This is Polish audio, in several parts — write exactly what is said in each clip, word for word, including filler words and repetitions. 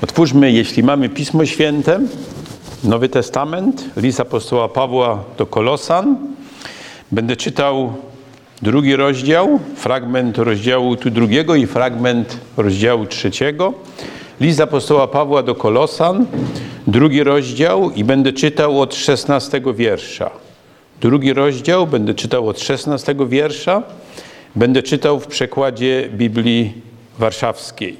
Otwórzmy, jeśli mamy Pismo Święte, Nowy Testament, list apostoła Pawła do Kolosan. Będę czytał drugi rozdział, fragment rozdziału tu drugiego i fragment rozdziału trzeciego. List apostoła Pawła do Kolosan, drugi rozdział i będę czytał od szesnastego wiersza. Drugi rozdział, będę czytał od szesnastego wiersza. Będę czytał w przekładzie Biblii Warszawskiej.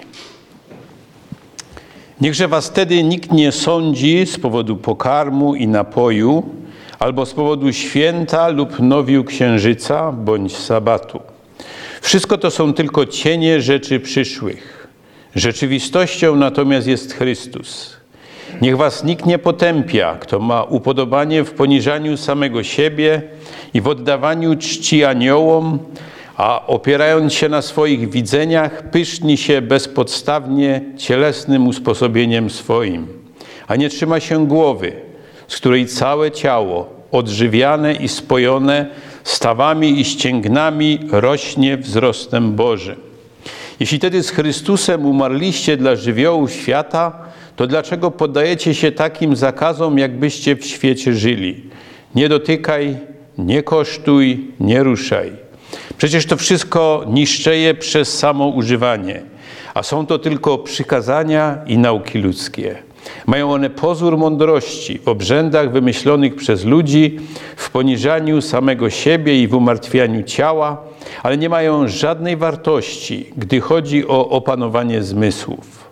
Niechże was wtedy nikt nie sądzi z powodu pokarmu i napoju, albo z powodu święta lub nowiu księżyca, bądź sabatu. Wszystko to są tylko cienie rzeczy przyszłych. Rzeczywistością natomiast jest Chrystus. Niech was nikt nie potępia, kto ma upodobanie w poniżaniu samego siebie i w oddawaniu czci aniołom, a opierając się na swoich widzeniach, pyszni się bezpodstawnie cielesnym usposobieniem swoim, a nie trzyma się głowy, z której całe ciało, odżywiane i spojone stawami i ścięgnami, rośnie wzrostem Bożym. Jeśli tedy z Chrystusem umarliście dla żywiołu świata, to dlaczego poddajecie się takim zakazom, jakbyście w świecie żyli? Nie dotykaj, nie kosztuj, nie ruszaj. Przecież to wszystko niszczeje przez samo używanie, a są to tylko przykazania i nauki ludzkie. Mają one pozór mądrości w obrzędach wymyślonych przez ludzi, w poniżaniu samego siebie i w umartwianiu ciała, ale nie mają żadnej wartości, gdy chodzi o opanowanie zmysłów.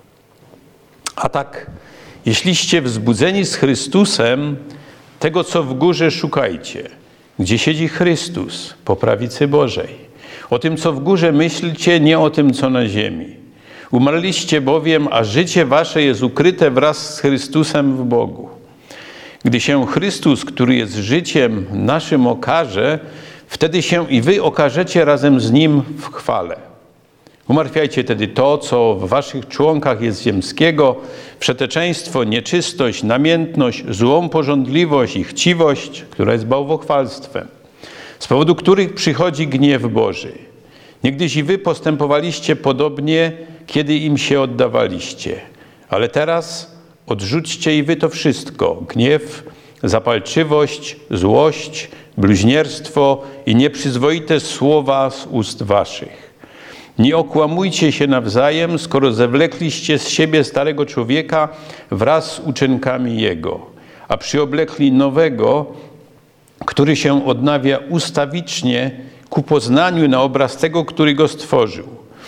A tak, jeśliście wzbudzeni z Chrystusem, tego co w górze szukajcie, gdzie siedzi Chrystus po prawicy Bożej. O tym, co w górze myślcie, nie o tym, co na ziemi. Umarliście bowiem, a życie wasze jest ukryte wraz z Chrystusem w Bogu. Gdy się Chrystus, który jest życiem naszym, okaże, wtedy się i wy okażecie razem z Nim w chwale. Umartwiajcie tedy to, co w waszych członkach jest ziemskiego, przeteczeństwo, nieczystość, namiętność, złą pożądliwość i chciwość, która jest bałwochwalstwem, z powodu których przychodzi gniew Boży. Niegdyś i wy postępowaliście podobnie, kiedy im się oddawaliście. Ale teraz odrzućcie i wy to wszystko, gniew, zapalczywość, złość, bluźnierstwo i nieprzyzwoite słowa z ust waszych. Nie okłamujcie się nawzajem, skoro zewlekliście z siebie starego człowieka wraz z uczynkami jego, a przyoblekli nowego, który się odnawia ustawicznie ku poznaniu na obraz tego, który go stworzył.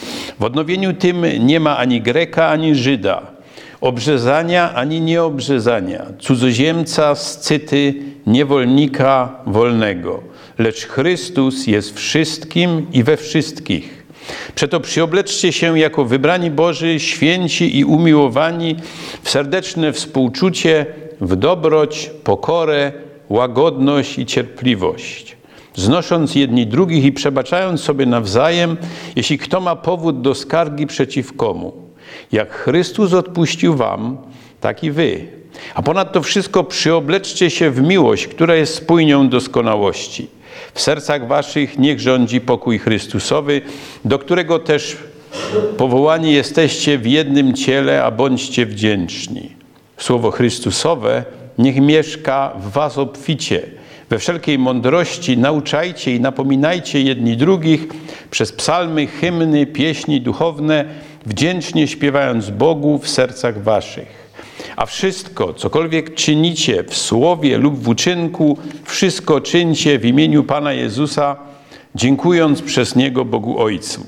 W odnowieniu tym nie ma ani Greka, ani Żyda, obrzezania, ani nieobrzezania, cudzoziemca, Scyty, niewolnika, wolnego, lecz Chrystus jest wszystkim i we wszystkich. Przeto przyobleczcie się jako wybrani Boży, święci i umiłowani w serdeczne współczucie, w dobroć, pokorę, łagodność i cierpliwość, znosząc jedni drugich i przebaczając sobie nawzajem, jeśli kto ma powód do skargi przeciw komu. Jak Chrystus odpuścił wam, tak i wy. A ponad to wszystko przyobleczcie się w miłość, która jest spójnią doskonałości. W sercach waszych niech rządzi pokój Chrystusowy, do którego też powołani jesteście w jednym ciele, a bądźcie wdzięczni. Słowo Chrystusowe niech mieszka w was obficie. We wszelkiej mądrości nauczajcie i napominajcie jedni drugich przez psalmy, hymny, pieśni duchowne, wdzięcznie śpiewając Bogu w sercach waszych. A wszystko, cokolwiek czynicie w słowie lub w uczynku, wszystko czyńcie w imieniu Pana Jezusa, dziękując przez Niego Bogu Ojcu.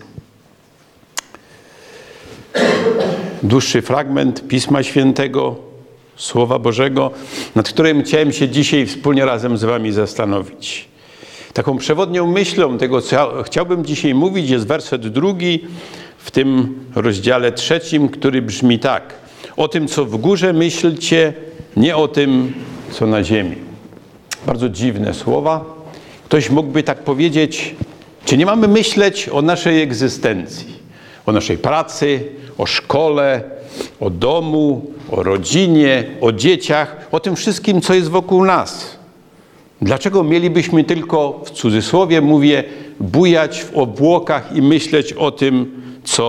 Dłuższy fragment Pisma Świętego, Słowa Bożego, nad którym chciałem się dzisiaj wspólnie razem z wami zastanowić. Taką przewodnią myślą tego, co chciałbym dzisiaj mówić, jest werset drugi w tym rozdziale trzecim, który brzmi tak. O tym, co w górze myślcie, nie o tym, co na ziemi. Bardzo dziwne słowa. Ktoś mógłby tak powiedzieć, czy nie mamy myśleć o naszej egzystencji, o naszej pracy, o szkole, o domu, o rodzinie, o dzieciach, o tym wszystkim, co jest wokół nas. Dlaczego mielibyśmy tylko, w cudzysłowie mówię, bujać w obłokach i myśleć o tym, co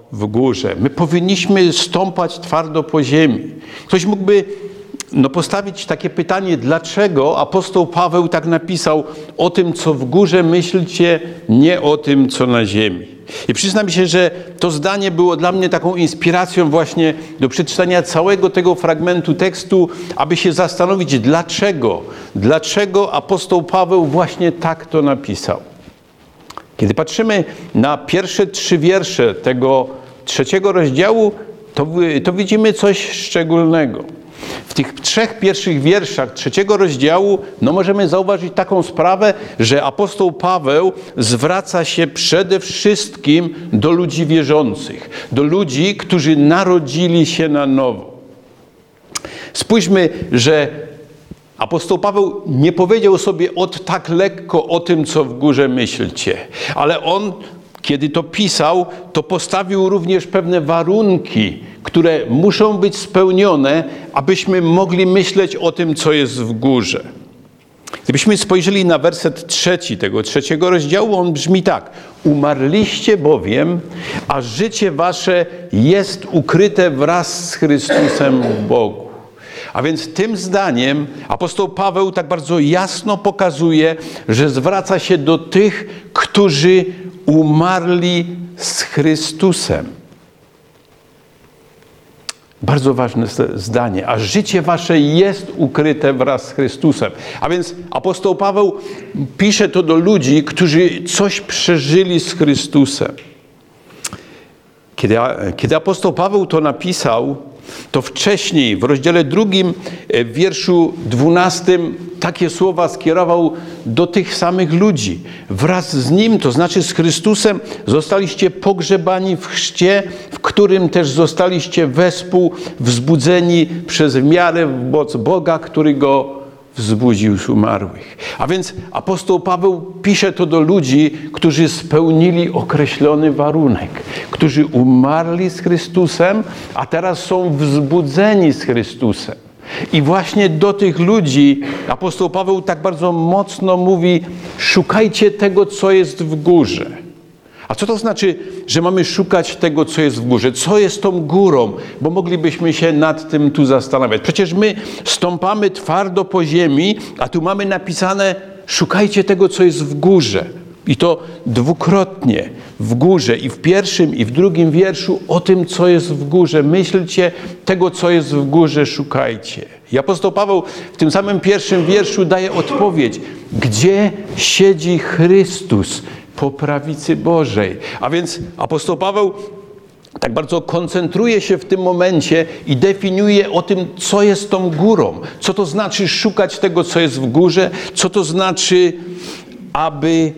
w górze. My powinniśmy stąpać twardo po ziemi. Ktoś mógłby no, postawić takie pytanie, dlaczego apostoł Paweł tak napisał: o tym, co w górze myślcie, nie o tym, co na ziemi. I przyznam się, że to zdanie było dla mnie taką inspiracją właśnie do przeczytania całego tego fragmentu tekstu, aby się zastanowić, dlaczego, dlaczego apostoł Paweł właśnie tak to napisał. Kiedy patrzymy na pierwsze trzy wiersze tego trzeciego rozdziału, to, to widzimy coś szczególnego. W tych trzech pierwszych wierszach trzeciego rozdziału no możemy zauważyć taką sprawę, że apostoł Paweł zwraca się przede wszystkim do ludzi wierzących, do ludzi, którzy narodzili się na nowo. Spójrzmy, że apostoł Paweł nie powiedział sobie od tak lekko o tym, co w górze myślcie, ale on, kiedy to pisał, to postawił również pewne warunki, które muszą być spełnione, abyśmy mogli myśleć o tym, co jest w górze. Gdybyśmy spojrzeli na werset trzeci tego trzeciego rozdziału, on brzmi tak: umarliście bowiem, a życie wasze jest ukryte wraz z Chrystusem w Bogu. A więc tym zdaniem apostoł Paweł tak bardzo jasno pokazuje, że zwraca się do tych, którzy umarli z Chrystusem. Bardzo ważne zdanie. A życie wasze jest ukryte wraz z Chrystusem. A więc apostoł Paweł pisze to do ludzi, którzy coś przeżyli z Chrystusem. Kiedy, kiedy apostoł Paweł to napisał, to wcześniej w rozdziale drugim, w wierszu dwunastym, takie słowa skierował do tych samych ludzi. Wraz z Nim, to znaczy z Chrystusem, zostaliście pogrzebani w chrzcie, w którym też zostaliście wespół wzbudzeni przez wiarę w moc Boga, który Go wzbudził z umarłych. A więc apostoł Paweł pisze to do ludzi, którzy spełnili określony warunek, którzy umarli z Chrystusem, a teraz są wzbudzeni z Chrystusem. I właśnie do tych ludzi apostoł Paweł tak bardzo mocno mówi: szukajcie tego, co jest w górze. A co to znaczy, że mamy szukać tego, co jest w górze? Co jest tą górą? Bo moglibyśmy się nad tym tu zastanawiać. Przecież my stąpamy twardo po ziemi, a tu mamy napisane: szukajcie tego, co jest w górze. I to dwukrotnie, w górze, i w pierwszym, i w drugim wierszu o tym, co jest w górze. Myślcie tego, co jest w górze, szukajcie. I apostoł Paweł w tym samym pierwszym wierszu daje odpowiedź: gdzie siedzi Chrystus po prawicy Bożej. A więc apostoł Paweł tak bardzo koncentruje się w tym momencie i definiuje o tym, co jest tą górą. Co to znaczy szukać tego, co jest w górze? Co to znaczy, aby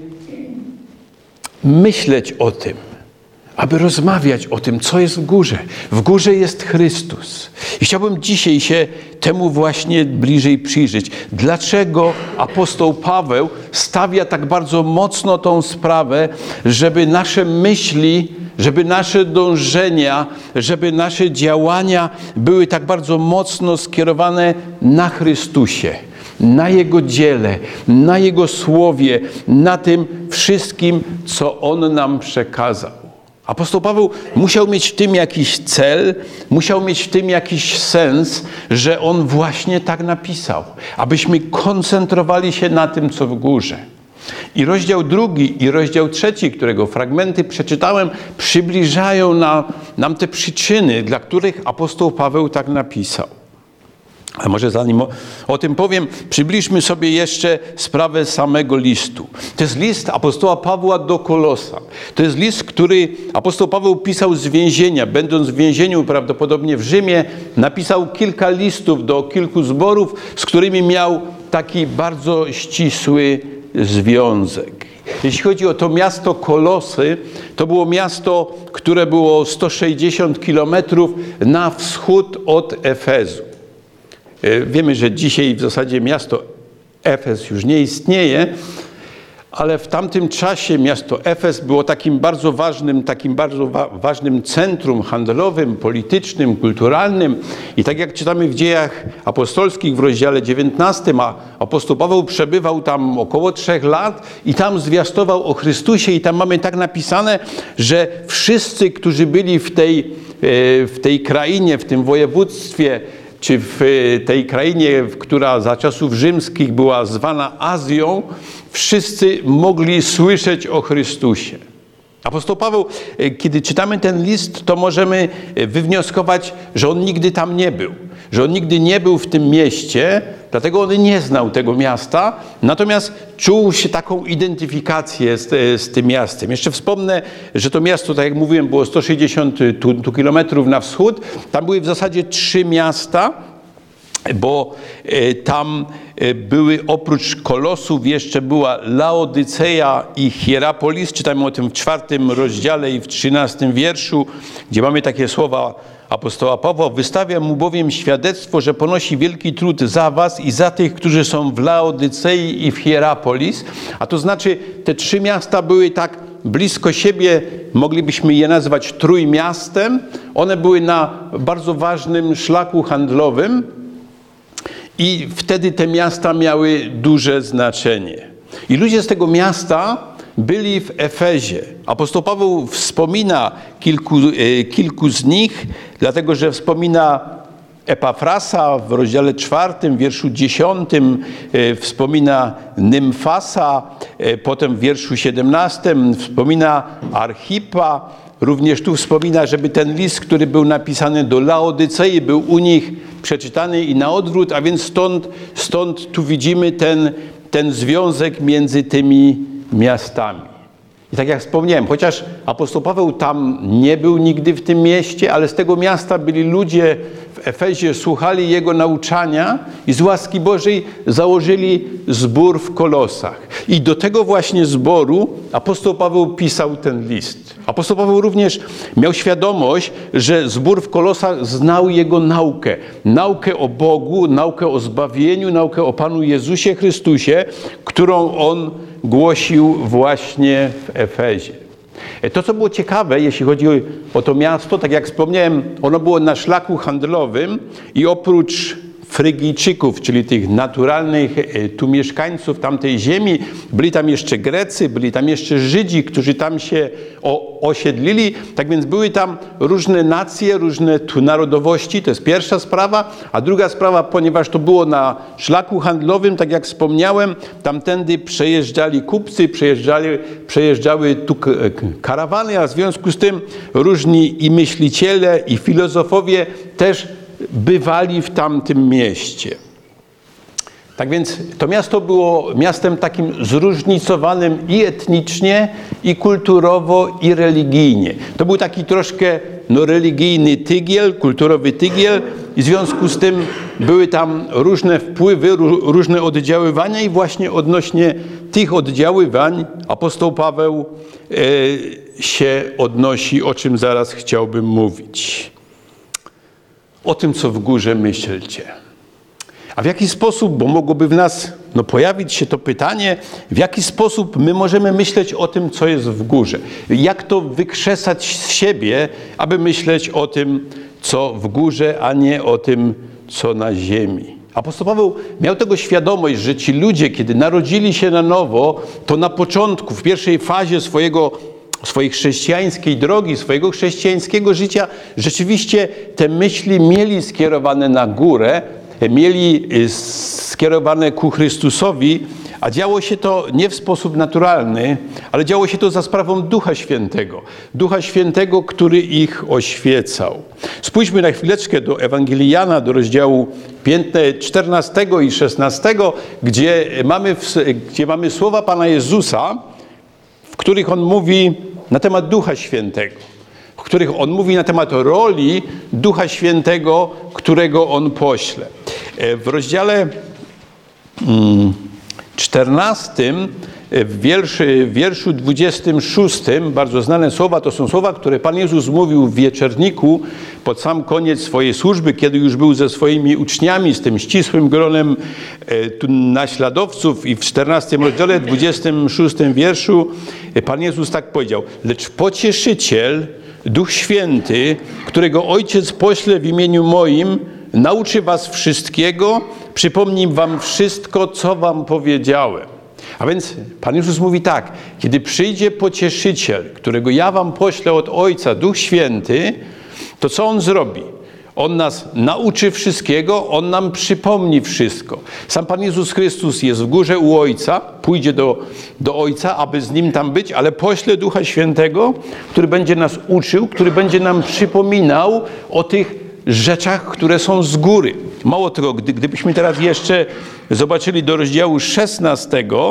myśleć o tym, aby rozmawiać o tym, co jest w górze. W górze jest Chrystus. I chciałbym dzisiaj się temu właśnie bliżej przyjrzeć. Dlaczego apostoł Paweł stawia tak bardzo mocno tą sprawę, żeby nasze myśli, żeby nasze dążenia, żeby nasze działania były tak bardzo mocno skierowane na Chrystusie, na Jego dziele, na Jego słowie, na tym wszystkim, co On nam przekazał. Apostoł Paweł musiał mieć w tym jakiś cel, musiał mieć w tym jakiś sens, że on właśnie tak napisał, abyśmy koncentrowali się na tym, co w górze. I rozdział drugi i rozdział trzeci, którego fragmenty przeczytałem, przybliżają nam, nam te przyczyny, dla których apostoł Paweł tak napisał. A może zanim o, o tym powiem, przybliżmy sobie jeszcze sprawę samego listu. To jest list apostoła Pawła do Kolosa. To jest list, który apostoł Paweł pisał z więzienia. Będąc w więzieniu prawdopodobnie w Rzymie, napisał kilka listów do kilku zborów, z którymi miał taki bardzo ścisły związek. Jeśli chodzi o to miasto Kolosy, to było miasto, które było sto sześćdziesiąt kilometrów na wschód od Efezu. Wiemy, że dzisiaj w zasadzie miasto Efez już nie istnieje, ale w tamtym czasie miasto Efes było takim bardzo ważnym, takim bardzo wa- ważnym centrum handlowym, politycznym, kulturalnym. I tak jak czytamy w Dziejach Apostolskich w rozdziale dziewiętnastym, a apostoł Paweł przebywał tam około trzech lat i tam zwiastował o Chrystusie i tam mamy tak napisane, że wszyscy, którzy byli w tej, w tej krainie, w tym województwie, czy w tej krainie, która za czasów rzymskich była zwana Azją, wszyscy mogli słyszeć o Chrystusie. Apostoł Paweł, kiedy czytamy ten list, to możemy wywnioskować, że on nigdy tam nie był. Że on nigdy nie był w tym mieście, dlatego on nie znał tego miasta, natomiast czuł się taką identyfikację z, z tym miastem. Jeszcze wspomnę, że to miasto, tak jak mówiłem, było sto sześćdziesiąt tu, tu kilometrów na wschód. Tam były w zasadzie trzy miasta, bo tam były oprócz Kolosów jeszcze była Laodyceja i Hierapolis. Czytamy o tym w czwartym rozdziale i w trzynastym wierszu, gdzie mamy takie słowa apostoła Pawła. Wystawiam mu bowiem świadectwo, że ponosi wielki trud za was i za tych, którzy są w Laodycei i w Hierapolis. A to znaczy te trzy miasta były tak blisko siebie, moglibyśmy je nazwać trójmiastem. One były na bardzo ważnym szlaku handlowym. I wtedy te miasta miały duże znaczenie. I ludzie z tego miasta byli w Efezie. Apostoł Paweł wspomina kilku, kilku z nich, dlatego że wspomina Epafrasa w rozdziale czwartym, wierszu dziesiątym, wspomina Nymfasa, potem w wierszu siedemnastym wspomina Archipa. Również tu wspomina, żeby ten list, który był napisany do Laodycei, był u nich przeczytany i na odwrót, a więc stąd, stąd tu widzimy ten, ten związek między tymi miastami. I tak jak wspomniałem, chociaż apostoł Paweł tam nie był nigdy w tym mieście, ale z tego miasta byli ludzie w Efezie, słuchali jego nauczania i z łaski Bożej założyli zbór w Kolosach. I do tego właśnie zboru apostoł Paweł pisał ten list. Apostoł Paweł również miał świadomość, że zbór w Kolosach znał jego naukę. Naukę o Bogu, naukę o zbawieniu, naukę o Panu Jezusie Chrystusie, którą on głosił właśnie w Efezie. To, co było ciekawe, jeśli chodzi o to miasto, tak jak wspomniałem, ono było na szlaku handlowym i oprócz Frygijczyków, czyli tych naturalnych tu mieszkańców tamtej ziemi, byli tam jeszcze Grecy, byli tam jeszcze Żydzi, którzy tam się o, osiedlili. Tak więc były tam różne nacje, różne tu narodowości, to jest pierwsza sprawa. A druga sprawa, ponieważ to było na szlaku handlowym, tak jak wspomniałem, tamtędy przejeżdżali kupcy, przejeżdżali, przejeżdżały tu karawany, a w związku z tym różni i myśliciele, i filozofowie też bywali w tamtym mieście. Tak więc to miasto było miastem takim zróżnicowanym i etnicznie, i kulturowo, i religijnie. To był taki troszkę no, religijny tygiel, kulturowy tygiel i w związku z tym były tam różne wpływy, różne oddziaływania i właśnie odnośnie tych oddziaływań apostoł Paweł e, się odnosi, o czym zaraz chciałbym mówić. O tym, co w górze myślcie. A w jaki sposób, bo mogłoby w nas no, pojawić się to pytanie, w jaki sposób my możemy myśleć o tym, co jest w górze? Jak to wykrzesać z siebie, aby myśleć o tym, co w górze, a nie o tym, co na ziemi? Apostoł Paweł miał tego świadomość, że ci ludzie, kiedy narodzili się na nowo, to na początku, w pierwszej fazie swojego swojej chrześcijańskiej drogi, swojego chrześcijańskiego życia, rzeczywiście te myśli mieli skierowane na górę, mieli skierowane ku Chrystusowi, a działo się to nie w sposób naturalny, ale działo się to za sprawą Ducha Świętego. Ducha Świętego, który ich oświecał. Spójrzmy na chwileczkę do Ewangelii Jana, do rozdziału czternastego i szesnastego, gdzie mamy, gdzie mamy słowa Pana Jezusa, w których On mówi na temat Ducha Świętego, w których On mówi na temat roli Ducha Świętego, którego On pośle. W rozdziale czternastym w wierszu, w wierszu dwudziestym szóstym, bardzo znane słowa, to są słowa, które Pan Jezus mówił w wieczerniku pod sam koniec swojej służby, kiedy już był ze swoimi uczniami, z tym ścisłym gronem naśladowców, i w czternastym rozdziale, dwudziestym szóstym wierszu Pan Jezus tak powiedział: lecz Pocieszyciel, Duch Święty, którego Ojciec pośle w imieniu moim, nauczy was wszystkiego, przypomni wam wszystko, co wam powiedziałem. A więc Pan Jezus mówi tak: kiedy przyjdzie Pocieszyciel, którego ja wam poślę od Ojca, Duch Święty, to co On zrobi? On nas nauczy wszystkiego, On nam przypomni wszystko. Sam Pan Jezus Chrystus jest w górze u Ojca, pójdzie do, do Ojca, aby z Nim tam być, ale pośle Ducha Świętego, który będzie nas uczył, który będzie nam przypominał o tych rzeczach, które są z góry. Mało tego, gdy, gdybyśmy teraz jeszcze zobaczyli do rozdziału szesnastego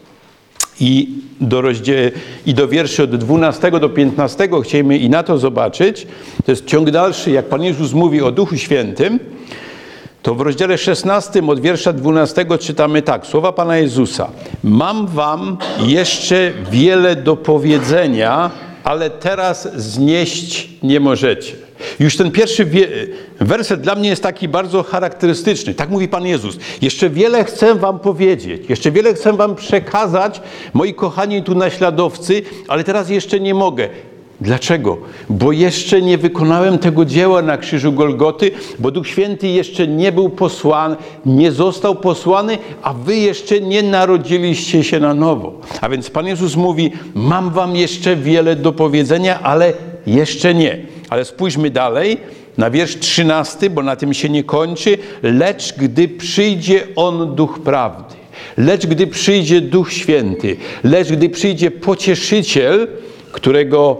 i do, rozdziału, i do wierszy od dwunastego do piętnastego, chcielibyśmy i na to zobaczyć, to jest ciąg dalszy, jak Pan Jezus mówi o Duchu Świętym, to w rozdziale szesnastym od wiersza dwunastego czytamy tak, słowa Pana Jezusa: mam wam jeszcze wiele do powiedzenia, ale teraz znieść nie możecie. Już ten pierwszy werset dla mnie jest taki bardzo charakterystyczny. Tak mówi Pan Jezus. Jeszcze wiele chcę wam powiedzieć, jeszcze wiele chcę wam przekazać, moi kochani tu naśladowcy, ale teraz jeszcze nie mogę. Dlaczego? Bo jeszcze nie wykonałem tego dzieła na krzyżu Golgoty, bo Duch Święty jeszcze nie był posłany, nie został posłany, a wy jeszcze nie narodziliście się na nowo. A więc Pan Jezus mówi: mam wam jeszcze wiele do powiedzenia, ale jeszcze nie. Ale spójrzmy dalej na wiersz trzynasty, bo na tym się nie kończy. Lecz gdy przyjdzie On, Duch Prawdy, lecz gdy przyjdzie Duch Święty, lecz gdy przyjdzie Pocieszyciel, którego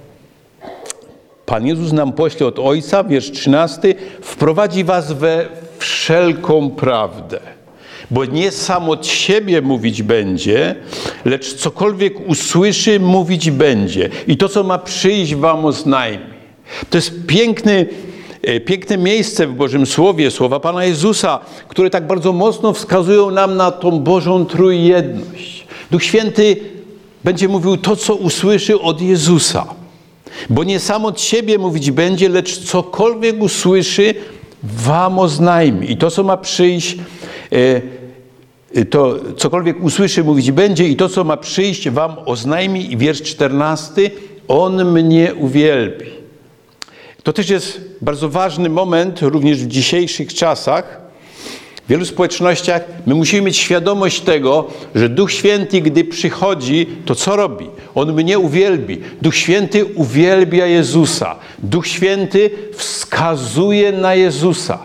Pan Jezus nam pośle od Ojca, wiersz trzynasty, wprowadzi was we wszelką prawdę. Bo nie sam od siebie mówić będzie, lecz cokolwiek usłyszy, mówić będzie. I to, co ma przyjść, wam oznajmi. To jest piękny, piękne miejsce w Bożym Słowie, słowa Pana Jezusa, które tak bardzo mocno wskazują nam na tą Bożą trójjedność. Duch Święty będzie mówił to, co usłyszy od Jezusa. Bo nie sam od siebie mówić będzie, lecz cokolwiek usłyszy, wam oznajmi. I to, co ma przyjść, to cokolwiek usłyszy, mówić będzie, i to, co ma przyjść, wam oznajmi. I wiersz czternasty, On mnie uwielbi. To też jest bardzo ważny moment, również w dzisiejszych czasach. W wielu społecznościach my musimy mieć świadomość tego, że Duch Święty, gdy przychodzi, to co robi? On mnie uwielbi. Duch Święty uwielbia Jezusa. Duch Święty wskazuje na Jezusa.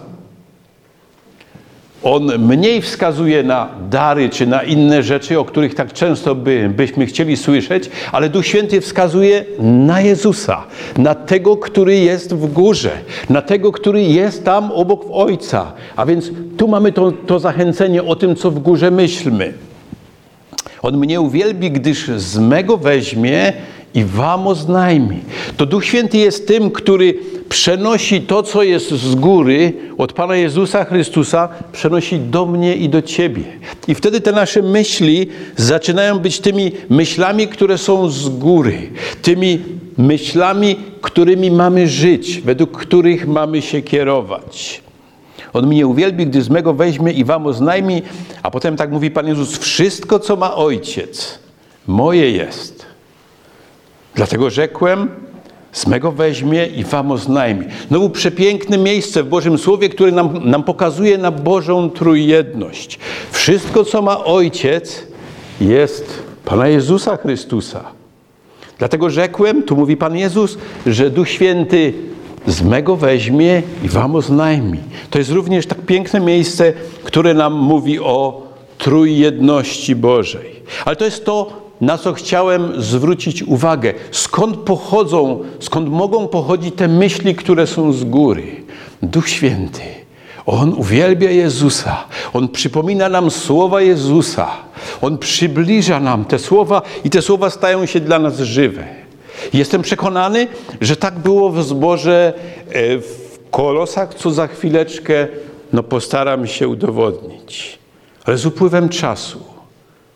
On mniej wskazuje na dary czy na inne rzeczy, o których tak często by, byśmy chcieli słyszeć, ale Duch Święty wskazuje na Jezusa, na tego, który jest w górze, na tego, który jest tam obok Ojca. A więc tu mamy to, to zachęcenie o tym, co w górze myślmy. On mnie uwielbi, gdyż z mego weźmie i wam oznajmi. To Duch Święty jest tym, który przenosi to, co jest z góry, od Pana Jezusa Chrystusa, przenosi do mnie i do ciebie. I wtedy te nasze myśli zaczynają być tymi myślami, które są z góry. Tymi myślami, którymi mamy żyć, według których mamy się kierować. On mnie uwielbi, gdy z mego weźmie i wam oznajmi, a potem tak mówi Pan Jezus: wszystko, co ma Ojciec, moje jest. Dlatego rzekłem, z mego weźmie i wam oznajmi. Znowu przepiękne miejsce w Bożym Słowie, które nam, nam pokazuje na Bożą trójjedność. Wszystko, co ma Ojciec, jest Pana Jezusa Chrystusa. Dlatego rzekłem, tu mówi Pan Jezus, że Duch Święty z mego weźmie i wam oznajmi. To jest również tak piękne miejsce, które nam mówi o trójjedności Bożej. Ale to jest to, na co chciałem zwrócić uwagę. Skąd pochodzą, skąd mogą pochodzić te myśli, które są z góry? Duch Święty. On uwielbia Jezusa. On przypomina nam słowa Jezusa. On przybliża nam te słowa i te słowa stają się dla nas żywe. Jestem przekonany, że tak było w zborze w Kolosach, co za chwileczkę no, postaram się udowodnić. Ale z upływem czasu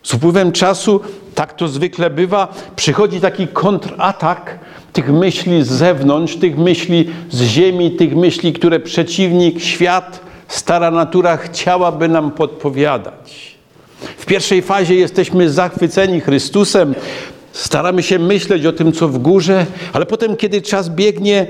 Z upływem czasu, tak to zwykle bywa, przychodzi taki kontratak tych myśli z zewnątrz, tych myśli z ziemi, tych myśli, które przeciwnik, świat, stara natura chciałaby nam podpowiadać. W pierwszej fazie jesteśmy zachwyceni Chrystusem, staramy się myśleć o tym, co w górze, ale potem, kiedy czas biegnie,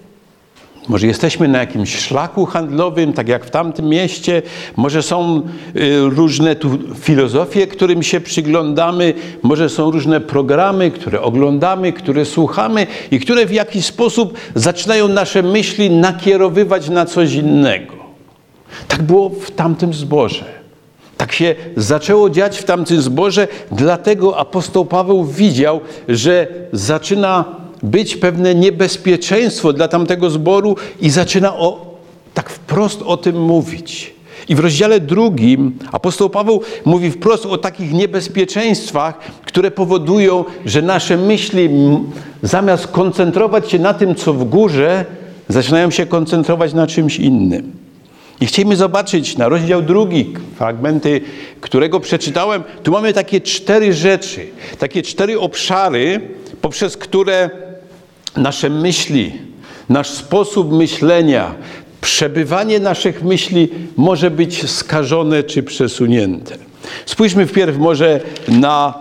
może jesteśmy na jakimś szlaku handlowym, tak jak w tamtym mieście, może są y, różne tu filozofie, którym się przyglądamy, może są różne programy, które oglądamy, które słuchamy i które w jakiś sposób zaczynają nasze myśli nakierowywać na coś innego. Tak było w tamtym zborze. Tak się zaczęło dziać w tamtym zborze, dlatego apostoł Paweł widział, że zaczyna być pewne niebezpieczeństwo dla tamtego zboru i zaczyna o, tak wprost o tym mówić. I w rozdziale drugim apostoł Paweł mówi wprost o takich niebezpieczeństwach, które powodują, że nasze myśli zamiast koncentrować się na tym, co w górze, zaczynają się koncentrować na czymś innym. I chcielibyśmy zobaczyć na rozdział drugi, fragmenty, którego przeczytałem. Tu mamy takie cztery rzeczy, takie cztery obszary, poprzez które nasze myśli, nasz sposób myślenia, przebywanie naszych myśli może być skażone czy przesunięte. Spójrzmy wpierw może na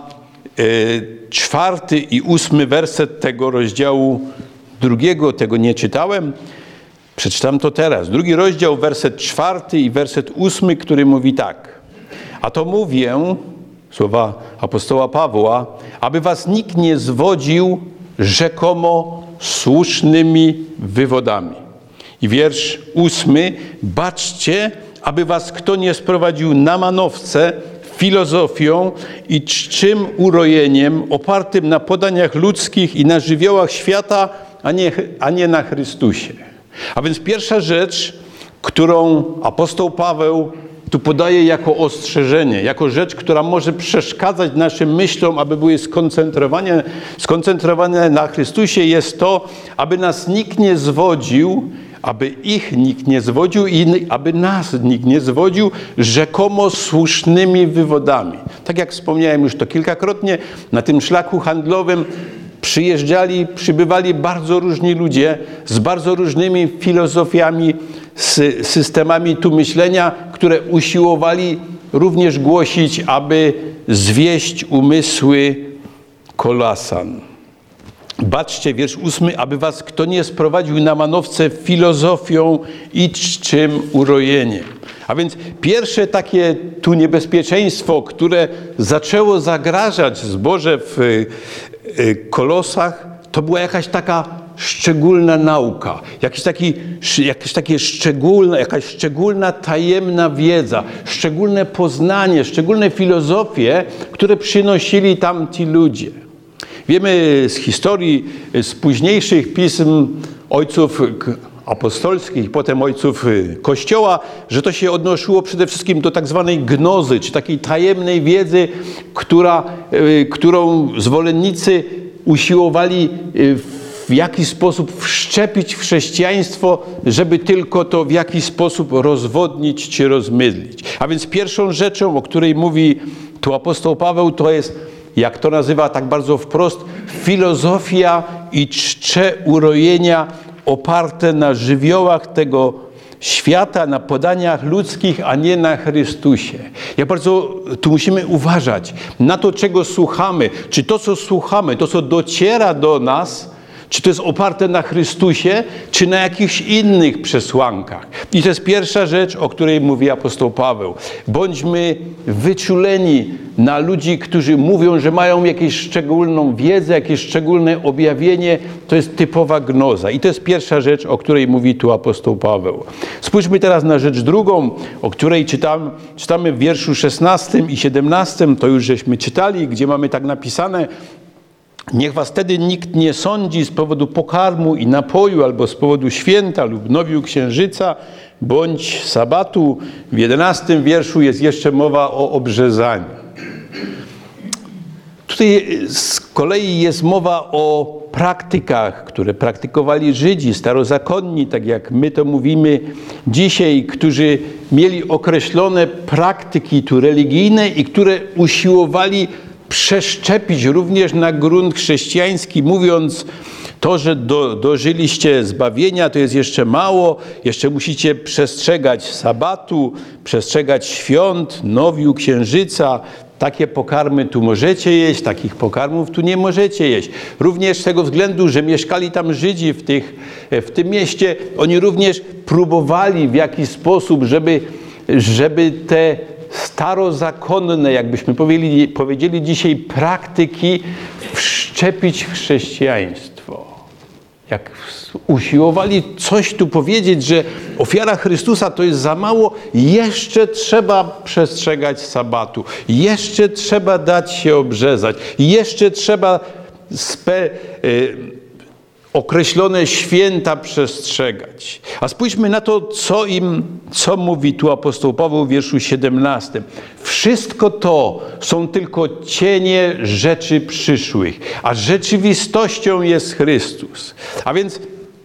y, czwarty i ósmy werset tego rozdziału drugiego. Tego nie czytałem. Przeczytam to teraz. Drugi rozdział, werset czwarty i werset ósmy, który mówi tak. A to mówię, słowa apostoła Pawła, aby was nikt nie zwodził rzekomo słusznymi wywodami. I wiersz ósmy. Baczcie, aby was kto nie sprowadził na manowce filozofią i czczym urojeniem opartym na podaniach ludzkich i na żywiołach świata, a nie, a nie na Chrystusie. A więc pierwsza rzecz, którą apostoł Paweł tu podaje jako ostrzeżenie, jako rzecz, która może przeszkadzać naszym myślom, aby były skoncentrowane, skoncentrowane na Chrystusie, jest to, aby nas nikt nie zwodził, aby ich nikt nie zwodził i aby nas nikt nie zwodził rzekomo słusznymi wywodami. Tak jak wspomniałem już to kilkakrotnie, na tym szlaku handlowym przyjeżdżali, przybywali bardzo różni ludzie z bardzo różnymi filozofiami, z systemami tu myślenia, które usiłowali również głosić, aby zwieść umysły kolasan. Baczcie, wiersz ósmy, aby was kto nie sprowadził na manowce filozofią i czczym urojeniem. A więc pierwsze takie tu niebezpieczeństwo, które zaczęło zagrażać zborze w Kolosach, to była jakaś taka szczególna nauka, jakiś taki, jakieś takie szczególne, jakaś szczególna tajemna wiedza, szczególne poznanie, szczególne filozofie, które przynosili tam ci ludzie. Wiemy z historii, z późniejszych pism ojców apostolskich, potem ojców Kościoła, że to się odnosiło przede wszystkim do tak zwanej gnozy, czy takiej tajemnej wiedzy, która, którą zwolennicy usiłowali w jakiś sposób wszczepić w chrześcijaństwo, żeby tylko to w jakiś sposób rozwodnić czy rozmydlić. A więc pierwszą rzeczą, o której mówi tu apostoł Paweł, to jest, jak to nazywa tak bardzo wprost, filozofia i czcze urojenia oparte na żywiołach tego świata, na podaniach ludzkich, a nie na Chrystusie. Jak bardzo tu musimy uważać na to, czego słuchamy. Czy to, co słuchamy, to, co dociera do nas, czy to jest oparte na Chrystusie, czy na jakichś innych przesłankach. I to jest pierwsza rzecz, o której mówi apostoł Paweł. Bądźmy wyczuleni na ludzi, którzy mówią, że mają jakąś szczególną wiedzę, jakieś szczególne objawienie. To jest typowa gnoza. I to jest pierwsza rzecz, o której mówi tu apostoł Paweł. Spójrzmy teraz na rzecz drugą, o której czytam, czytamy w wierszu szesnastym i siedemnastym. To już żeśmy czytali, gdzie mamy tak napisane: niech was wtedy nikt nie sądzi z powodu pokarmu i napoju, albo z powodu święta lub nowiu księżyca, bądź sabatu. W jedenastym wierszu jest jeszcze mowa o obrzezaniu. Tutaj z kolei jest mowa o praktykach, które praktykowali Żydzi, starozakonni, tak jak my to mówimy dzisiaj, którzy mieli określone praktyki tu religijne i które usiłowali przeszczepić również na grunt chrześcijański, mówiąc, to, że do, dożyliście zbawienia, to jest jeszcze mało, jeszcze musicie przestrzegać sabatu, przestrzegać świąt, nowiu, księżyca. Takie pokarmy tu możecie jeść, takich pokarmów tu nie możecie jeść. Również z tego względu, że mieszkali tam Żydzi w, tych, w tym mieście, oni również próbowali w jakiś sposób, żeby, żeby te starozakonne, jakbyśmy powiedzieli, powiedzieli dzisiaj, praktyki wszczepić w chrześcijaństwo. Jak usiłowali coś tu powiedzieć, że ofiara Chrystusa to jest za mało, jeszcze trzeba przestrzegać sabatu, jeszcze trzeba dać się obrzezać, jeszcze trzeba spe, y, określone święta przestrzegać. A spójrzmy na to, co im, co mówi tu apostoł Paweł w wierszu siedemnastym. Wszystko to są tylko cienie rzeczy przyszłych, a rzeczywistością jest Chrystus. A więc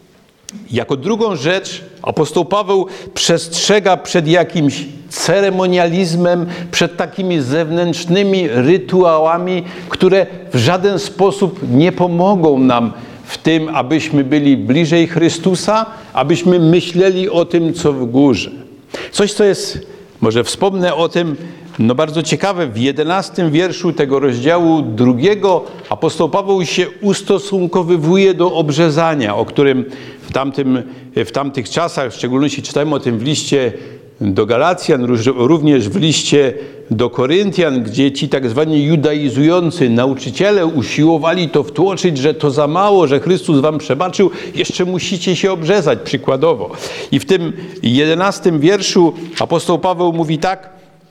jako drugą rzecz apostoł Paweł przestrzega przed jakimś ceremonializmem, przed takimi zewnętrznymi rytuałami, które w żaden sposób nie pomogą nam w tym, abyśmy byli bliżej Chrystusa, abyśmy myśleli o tym, co w górze. Coś, co jest, może wspomnę o tym, no bardzo ciekawe, w jedenastym wierszu tego rozdziału drugiego apostoł Paweł się ustosunkowywuje do obrzezania, o którym w, tamtym, w tamtych czasach, w szczególności czytałem o tym w liście do Galacjan, również w liście do Koryntian, gdzie ci tak zwani judaizujący nauczyciele usiłowali to wtłoczyć, że to za mało, że Chrystus wam przebaczył, jeszcze musicie się obrzezać przykładowo. I w tym jedenastym wierszu apostoł Paweł mówi tak: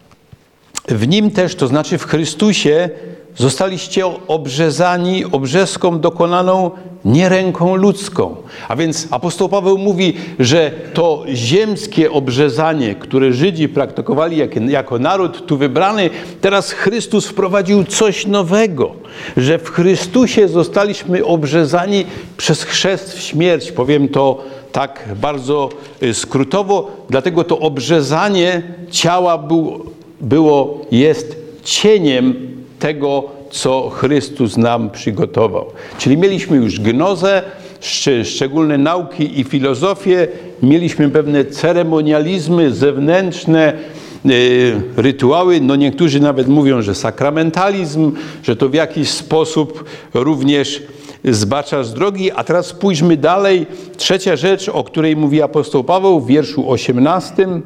w nim też, to znaczy w Chrystusie, zostaliście obrzezani obrzezką dokonaną nie ręką ludzką. A więc apostoł Paweł mówi, że to ziemskie obrzezanie, które Żydzi praktykowali jako, jako naród tu wybrany, teraz Chrystus wprowadził coś nowego, że w Chrystusie zostaliśmy obrzezani przez chrzest w śmierć. Powiem to tak bardzo skrótowo, dlatego to obrzezanie ciała było, było jest cieniem tego, co Chrystus nam przygotował. Czyli mieliśmy już gnozę, szczególne nauki i filozofię, mieliśmy pewne ceremonializmy zewnętrzne, rytuały, no niektórzy nawet mówią, że sakramentalizm, że to w jakiś sposób również zbacza z drogi. A teraz spójrzmy dalej. Trzecia rzecz, o której mówi apostoł Paweł w wierszu osiemnastym.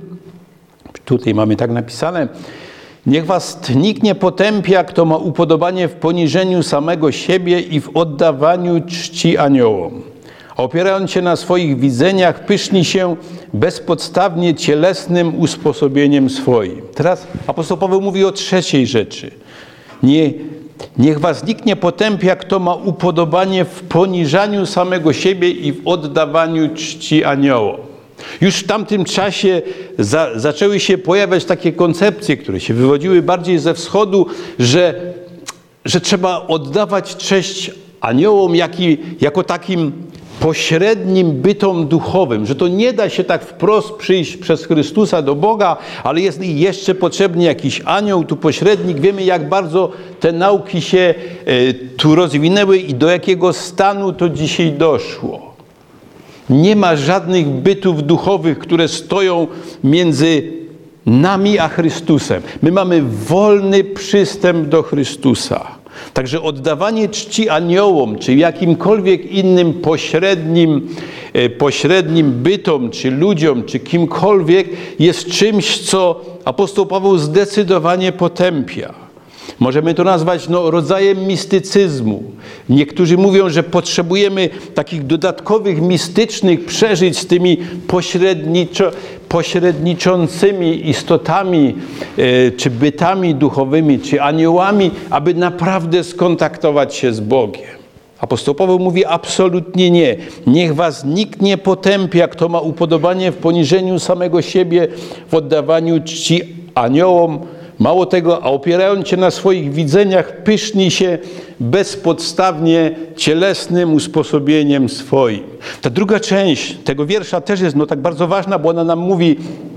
Tutaj mamy tak napisane: niech was nikt nie potępia, kto ma upodobanie w poniżeniu samego siebie i w oddawaniu czci aniołom. Opierając się na swoich widzeniach, pyszni się bezpodstawnie cielesnym usposobieniem swoim. Teraz apostoł Paweł mówi o trzeciej rzeczy. Nie, niech was nikt nie potępia, kto ma upodobanie w poniżaniu samego siebie i w oddawaniu czci aniołom. Już w tamtym czasie za, zaczęły się pojawiać takie koncepcje, które się wywodziły bardziej ze wschodu, że, że trzeba oddawać cześć aniołom jak i, jako takim pośrednim bytom duchowym, że to nie da się tak wprost przyjść przez Chrystusa do Boga, ale jest jeszcze potrzebny jakiś anioł, tu pośrednik. Wiemy, jak bardzo te nauki się y, tu rozwinęły i do jakiego stanu to dzisiaj doszło. Nie ma żadnych bytów duchowych, które stoją między nami a Chrystusem. My mamy wolny przystęp do Chrystusa. Także oddawanie czci aniołom, czy jakimkolwiek innym pośrednim, pośrednim bytom, czy ludziom, czy kimkolwiek, jest czymś, co apostoł Paweł zdecydowanie potępia. Możemy to nazwać no, rodzajem mistycyzmu. Niektórzy mówią, że potrzebujemy takich dodatkowych, mistycznych przeżyć z tymi pośredniczo, pośredniczącymi istotami, e, czy bytami duchowymi, czy aniołami, aby naprawdę skontaktować się z Bogiem. Apostoł Paweł mówi absolutnie nie. Niech was nikt nie potępia, kto ma upodobanie w poniżeniu samego siebie, w oddawaniu czci aniołom, Mało tego, a opierając się na swoich widzeniach, pyszni się bezpodstawnie cielesnym usposobieniem swoim. Ta druga część tego wiersza też jest no tak bardzo ważna, bo ona nam mówi,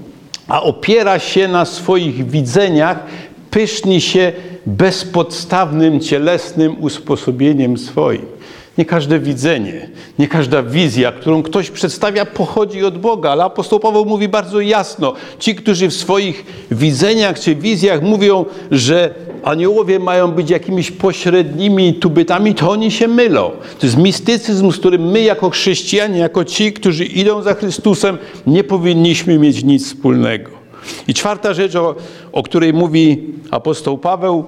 a opiera się na swoich widzeniach, pyszni się bezpodstawnym cielesnym usposobieniem swoim. Nie każde widzenie, nie każda wizja, którą ktoś przedstawia, pochodzi od Boga, ale apostoł Paweł mówi bardzo jasno, ci, którzy w swoich widzeniach czy wizjach mówią, że aniołowie mają być jakimiś pośrednimi tubytami, to oni się mylą. To jest mistycyzm, z którym my jako chrześcijanie, jako ci, którzy idą za Chrystusem, nie powinniśmy mieć nic wspólnego. I czwarta rzecz, o, o której mówi apostoł Paweł,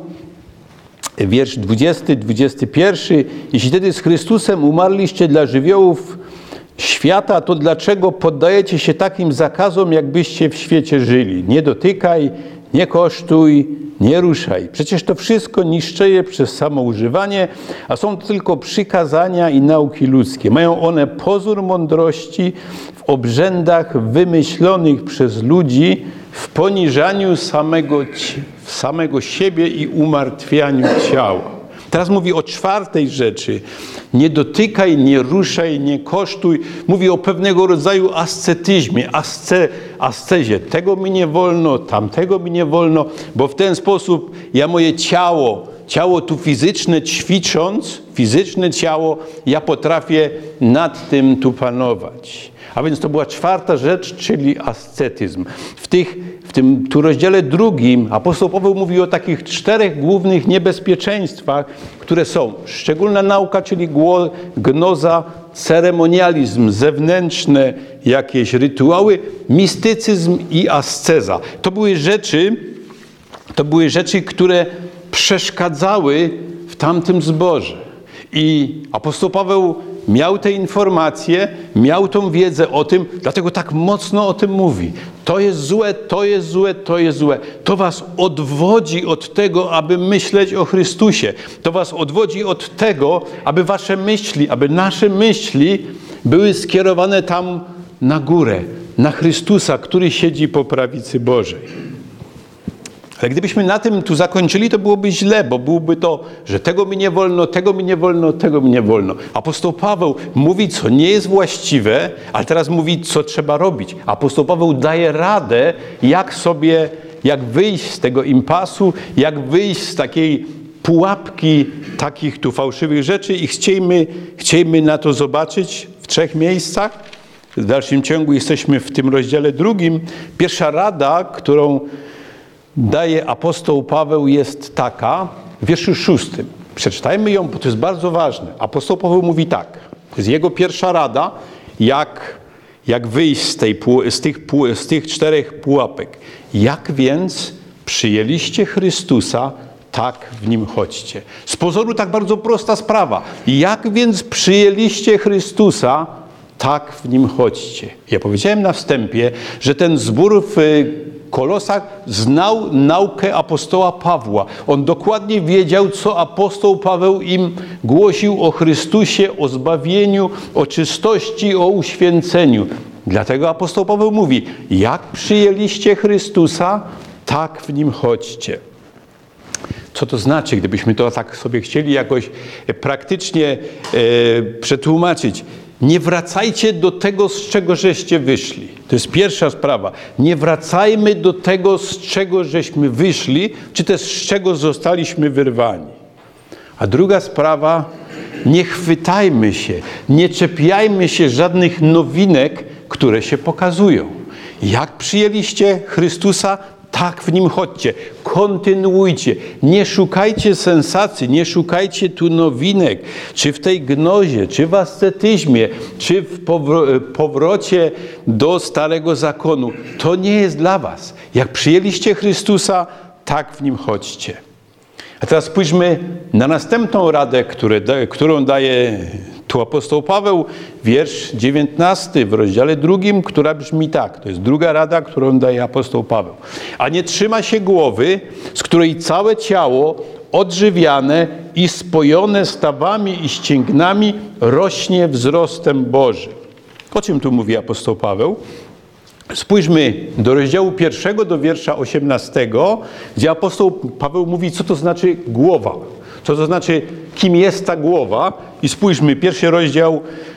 wiersz dwudziesty, dwudziesty pierwszy. Jeśli wtedy z Chrystusem umarliście dla żywiołów świata, to dlaczego poddajecie się takim zakazom, jakbyście w świecie żyli? Nie dotykaj, nie kosztuj, nie ruszaj. Przecież to wszystko niszczeje przez samo używanie, a są to tylko przykazania i nauki ludzkie. Mają one pozór mądrości w obrzędach wymyślonych przez ludzi, w poniżaniu samego, samego siebie i umartwianiu ciała. Teraz mówi o czwartej rzeczy. Nie dotykaj, nie ruszaj, nie kosztuj. Mówi o pewnego rodzaju ascetyzmie, asce, ascezie. Tego mi nie wolno, tamtego mi nie wolno, bo w ten sposób ja moje ciało, ciało tu fizyczne ćwicząc, fizyczne ciało, ja potrafię nad tym tu panować. A więc to była czwarta rzecz, czyli ascetyzm. W, tych, w tym tu rozdziale drugim apostoł Paweł mówi o takich czterech głównych niebezpieczeństwach, które są szczególna nauka, czyli gnoza, ceremonializm, zewnętrzne jakieś rytuały, mistycyzm i asceza. To były rzeczy, to były rzeczy, które przeszkadzały w tamtym zborze. I apostoł Paweł miał te informacje, miał tą wiedzę o tym, dlatego tak mocno o tym mówi. To jest złe, to jest złe, to jest złe. To was odwodzi od tego, aby myśleć o Chrystusie. To was odwodzi od tego, aby wasze myśli, aby nasze myśli były skierowane tam na górę, na Chrystusa, który siedzi po prawicy Bożej. Ale gdybyśmy na tym tu zakończyli, to byłoby źle, bo byłoby to, że tego mi nie wolno, tego mi nie wolno, tego mi nie wolno. Apostoł Paweł mówi, co nie jest właściwe, ale teraz mówi, co trzeba robić. Apostoł Paweł daje radę, jak sobie, jak wyjść z tego impasu, jak wyjść z takiej pułapki takich tu fałszywych rzeczy i chciejmy, chciejmy na to zobaczyć w trzech miejscach. W dalszym ciągu jesteśmy w tym rozdziale drugim. Pierwsza rada, którą daje apostoł Paweł, jest taka, w wierszu szóstym. Przeczytajmy ją, bo to jest bardzo ważne. Apostoł Paweł mówi tak. To jest jego pierwsza rada, jak, jak wyjść z, tej, z, tych, z tych czterech pułapek. Jak więc przyjęliście Chrystusa, tak w Nim chodźcie. Z pozoru tak bardzo prosta sprawa. Jak więc przyjęliście Chrystusa, tak w Nim chodźcie. Ja powiedziałem na wstępie, że ten zbór w Kolosach znał naukę apostoła Pawła. On dokładnie wiedział, co apostoł Paweł im głosił o Chrystusie, o zbawieniu, o czystości, o uświęceniu. Dlatego apostoł Paweł mówi, jak przyjęliście Chrystusa, tak w Nim chodźcie. Co to znaczy, gdybyśmy to tak sobie chcieli jakoś praktycznie e, przetłumaczyć? Nie wracajcie do tego, z czego żeście wyszli. To jest pierwsza sprawa. Nie wracajmy do tego, z czego żeśmy wyszli, czy też z czego zostaliśmy wyrwani. A druga sprawa, nie chwytajmy się, nie czepiajmy się żadnych nowinek, które się pokazują. Jak przyjęliście Chrystusa, tak w Nim chodźcie, kontynuujcie, nie szukajcie sensacji, nie szukajcie tu nowinek, czy w tej gnozie, czy w ascetyzmie, czy w powro- powrocie do Starego Zakonu. To nie jest dla was. Jak przyjęliście Chrystusa, tak w Nim chodźcie. A teraz spójrzmy na następną radę, które, którą daje tu apostoł Paweł, wiersz dziewiętnasty w rozdziale drugim, która brzmi tak. To jest druga rada, którą daje apostoł Paweł. A nie trzyma się głowy, z której całe ciało odżywiane i spojone stawami i ścięgnami rośnie wzrostem Bożym. O czym tu mówi apostoł Paweł? Spójrzmy do rozdziału pierwszego, do wiersza osiemnastego, gdzie apostoł Paweł mówi, co to znaczy głowa. Co to znaczy, kim jest ta głowa. I spójrzmy, pierwszy rozdział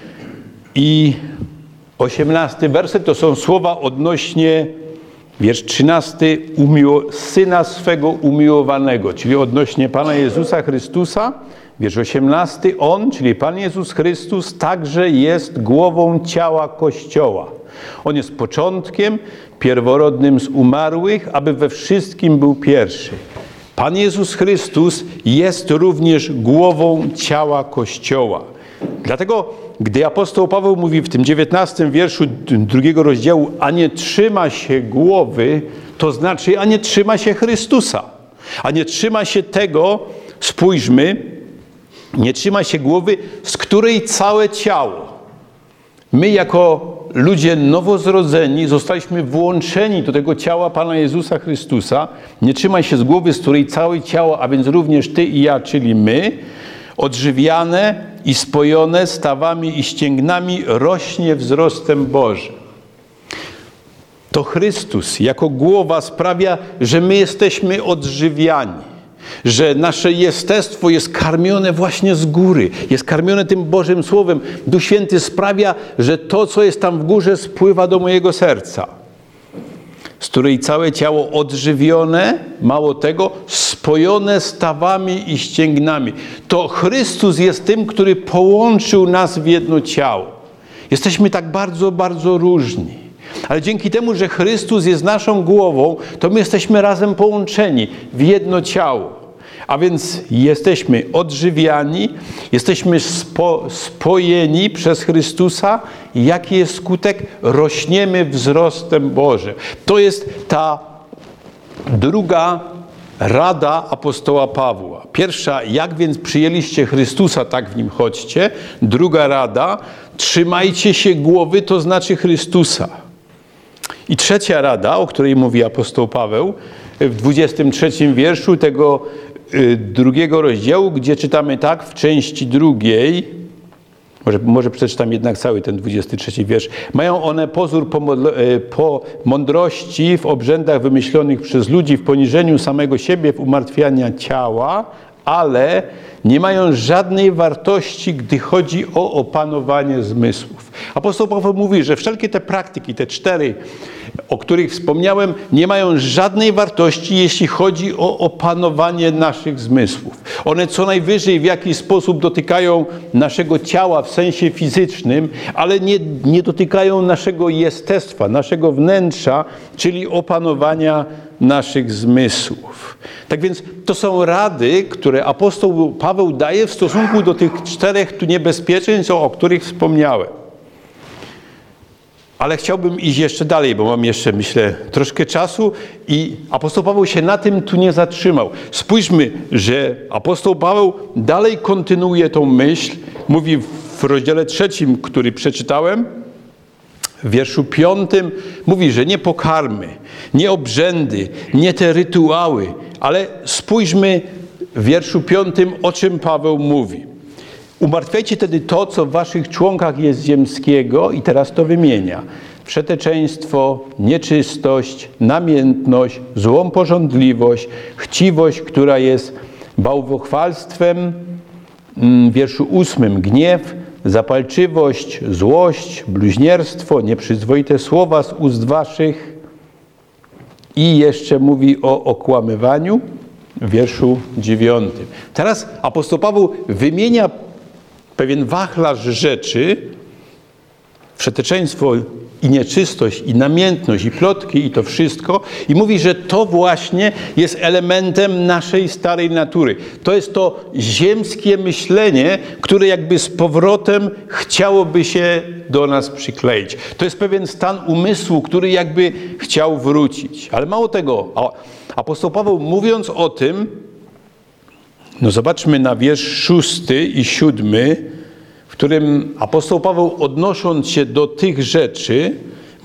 i osiemnasty werset to są słowa odnośnie, wiersz trzynasty, umiło, syna swego umiłowanego, czyli odnośnie Pana Jezusa Chrystusa. Wiersz osiemnasty, On, czyli Pan Jezus Chrystus, także jest głową ciała Kościoła. On jest początkiem, pierworodnym z umarłych, aby we wszystkim był pierwszy. Pan Jezus Chrystus jest również głową ciała Kościoła. Dlatego, gdy apostoł Paweł mówi w tym dziewiętnastym wierszu drugiego rozdziału, a nie trzyma się głowy, to znaczy, a nie trzyma się Chrystusa. A nie trzyma się tego, spójrzmy, nie trzyma się głowy, z której całe ciało. My jako ludzie nowozrodzeni zostaliśmy włączeni do tego ciała Pana Jezusa Chrystusa. Nie trzyma się z głowy, z której całe ciało, a więc również ty i ja, czyli my, odżywiane i spojone stawami i ścięgnami, rośnie wzrostem Bożym. To Chrystus jako głowa sprawia, że my jesteśmy odżywiani. Że nasze jestestwo jest karmione właśnie z góry, jest karmione tym Bożym Słowem. Duch Święty sprawia, że to, co jest tam w górze, spływa do mojego serca, z której całe ciało odżywione, mało tego, spojone stawami i ścięgnami. To Chrystus jest tym, który połączył nas w jedno ciało. Jesteśmy tak bardzo, bardzo różni. Ale dzięki temu, że Chrystus jest naszą głową, to my jesteśmy razem połączeni w jedno ciało. A więc jesteśmy odżywiani, jesteśmy spo, spojeni przez Chrystusa. Jaki jest skutek? Rośniemy wzrostem Bożym. To jest ta druga rada apostoła Pawła. Pierwsza, jak więc przyjęliście Chrystusa, tak w Nim chodźcie. Druga rada, trzymajcie się głowy, to znaczy Chrystusa. I trzecia rada, o której mówi apostoł Paweł w dwudziestym trzecim wierszu tego y, drugiego rozdziału, gdzie czytamy tak w części drugiej, może, może przeczytam jednak cały ten dwudziesty trzeci wiersz. Mają one pozór po, modlo, y, po mądrości w obrzędach wymyślonych przez ludzi, w poniżeniu samego siebie, w umartwianiu ciała, ale nie mają żadnej wartości, gdy chodzi o opanowanie zmysłów. Apostoł Paweł mówi, że wszelkie te praktyki, te cztery, o których wspomniałem, nie mają żadnej wartości, jeśli chodzi o opanowanie naszych zmysłów. One co najwyżej w jakiś sposób dotykają naszego ciała w sensie fizycznym, ale nie, nie dotykają naszego jestestwa, naszego wnętrza, czyli opanowania naszych zmysłów. Tak więc to są rady, które apostoł Paweł daje w stosunku do tych czterech tu niebezpieczeństw, o których wspomniałem. Ale chciałbym iść jeszcze dalej, bo mam jeszcze, myślę, troszkę czasu i apostoł Paweł się na tym tu nie zatrzymał. Spójrzmy, że apostoł Paweł dalej kontynuuje tą myśl. Mówi w rozdziale trzecim, który przeczytałem, w wierszu piątym, mówi, że nie pokarmy, nie obrzędy, nie te rytuały, ale spójrzmy w wierszu piątym, o czym Paweł mówi. Umartwiajcie tedy to, co w waszych członkach jest ziemskiego, i teraz to wymienia. Przeteczeństwo, nieczystość, namiętność, złą pożądliwość, chciwość, która jest bałwochwalstwem, w wierszu ósmym, gniew, zapalczywość, złość, bluźnierstwo, nieprzyzwoite słowa z ust waszych. I jeszcze mówi o okłamywaniu w wierszu dziewiątym. Teraz apostoł Paweł wymienia pewien wachlarz rzeczy, przeteczeństwo i nieczystość, i namiętność, i plotki, i to wszystko. I mówi, że to właśnie jest elementem naszej starej natury. To jest to ziemskie myślenie, które jakby z powrotem chciałoby się do nas przykleić. To jest pewien stan umysłu, który jakby chciał wrócić. Ale mało tego, apostoł Paweł, mówiąc o tym, no zobaczmy na wiersz szósty i siódmy, w którym apostoł Paweł, odnosząc się do tych rzeczy,